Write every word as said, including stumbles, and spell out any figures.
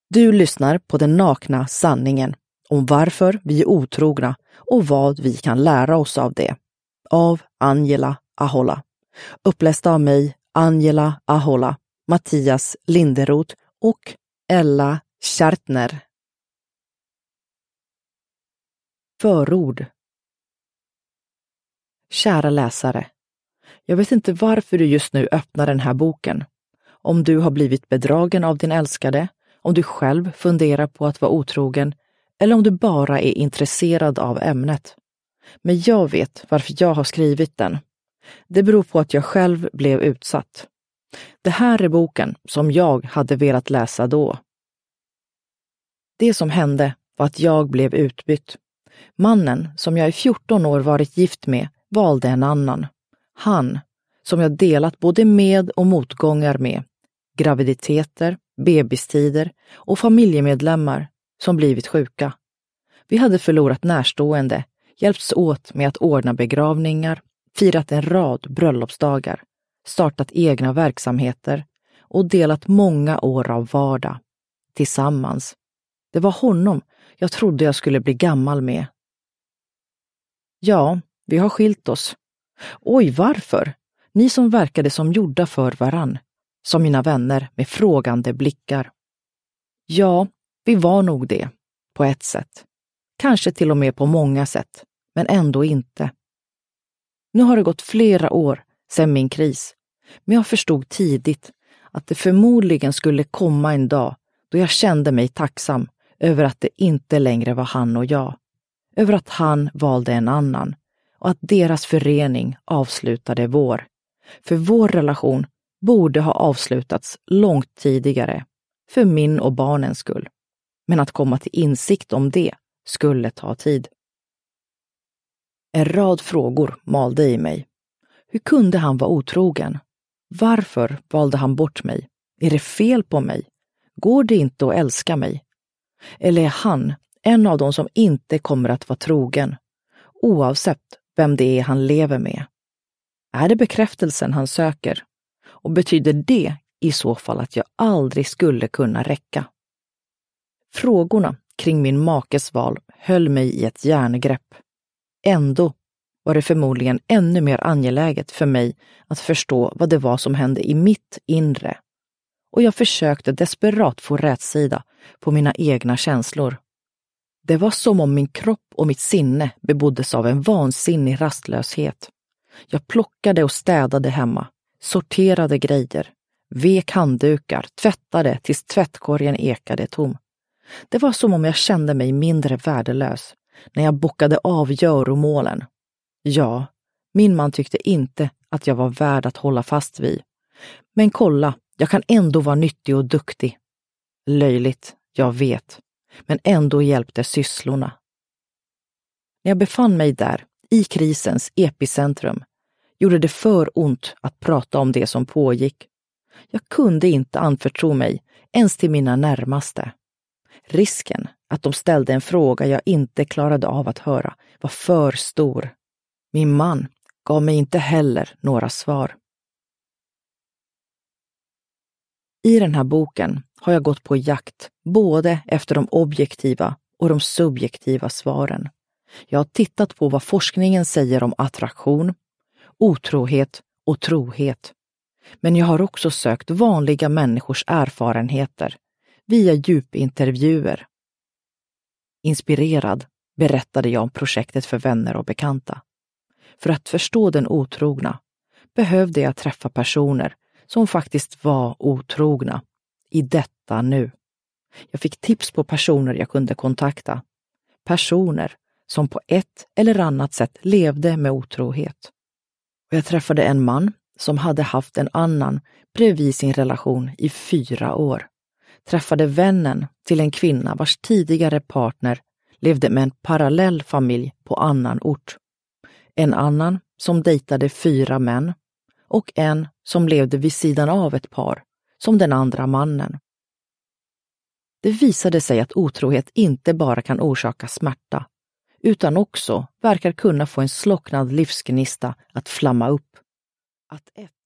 Du lyssnar på den nakna sanningen om varför vi är otrogna och vad vi kan lära oss av det. Av Angela Ahola. Uppläst av mig, Angela Ahola, Mattias Linderoth och Ella Kärtner. Förord. Kära läsare, jag vet inte varför du just nu öppnar den här boken. Om du har blivit bedragen av din älskade, om du själv funderar på att vara otrogen eller om du bara är intresserad av ämnet. Men jag vet varför jag har skrivit den. Det beror på att jag själv blev utsatt. Det här är boken som jag hade velat läsa då. Det som hände var att jag blev utbytt. Mannen som jag i fjorton år varit gift med valde en annan. Han, som jag delat både med och motgångar med, graviditeter, bebistider och familjemedlemmar som blivit sjuka. Vi hade förlorat närstående, hjälpts åt med att ordna begravningar, firat en rad bröllopsdagar, startat egna verksamheter och delat många år av vardag. Tillsammans. Det var honom jag trodde jag skulle bli gammal med. Ja, vi har skilt oss. Oj, varför? Ni som verkade som gjorda för varann. Som mina vänner med frågande blickar. Ja, vi var nog det. På ett sätt. Kanske till och med på många sätt. Men ändå inte. Nu har det gått flera år sedan min kris. Men jag förstod tidigt att det förmodligen skulle komma en dag då jag kände mig tacksam över att det inte längre var han och jag. Över att han valde en annan och att deras förening avslutade vår. För vår relation borde ha avslutats långt tidigare, för min och barnens skull. Men att komma till insikt om det skulle ta tid. En rad frågor malde i mig. Hur kunde han vara otrogen? Varför valde han bort mig? Är det fel på mig? Går det inte att älska mig? Eller är han en av dem som inte kommer att vara trogen, oavsett vem det är han lever med? Är det bekräftelsen han söker? Och betyder det i så fall att jag aldrig skulle kunna räcka? Frågorna kring min makes val höll mig i ett järngrepp. Ändå var det förmodligen ännu mer angeläget för mig att förstå vad det var som hände i mitt inre. Och jag försökte desperat få rätsida på mina egna känslor. Det var som om min kropp och mitt sinne beboddes av en vansinnig rastlöshet. Jag plockade och städade hemma, sorterade grejer, vek handdukar, tvättade tills tvättkorgen ekade tom. Det var som om jag kände mig mindre värdelös när jag bockade av göromålen. Ja, min man tyckte inte att jag var värd att hålla fast vid. Men kolla, jag kan ändå vara nyttig och duktig. Löjligt, jag vet. Men ändå hjälpte sysslorna. När jag befann mig där, i krisens epicentrum, gjorde det för ont att prata om det som pågick. Jag kunde inte anförtro mig ens till mina närmaste. Risken att de ställde en fråga jag inte klarade av att höra var för stor. Min man gav mig inte heller några svar. I den här boken har jag gått på jakt både efter de objektiva och de subjektiva svaren. Jag har tittat på vad forskningen säger om attraktion, otrohet och trohet. Men jag har också sökt vanliga människors erfarenheter via djupintervjuer. Inspirerad berättade jag om projektet för vänner och bekanta. För att förstå den otrogna behövde jag träffa personer som faktiskt var otrogna i detta nu. Jag fick tips på personer jag kunde kontakta. Personer som på ett eller annat sätt levde med otrohet. Och jag träffade en man som hade haft en annan bredvid sin relation i fyra år. Träffade vännen till en kvinna vars tidigare partner levde med en parallell familj på annan ort. En annan som dejtade fyra män och en som levde vid sidan av ett par, som den andra mannen. Det visade sig att otrohet inte bara kan orsaka smärta, utan också verkar kunna få en slocknad livsgnista att flamma upp. Att ett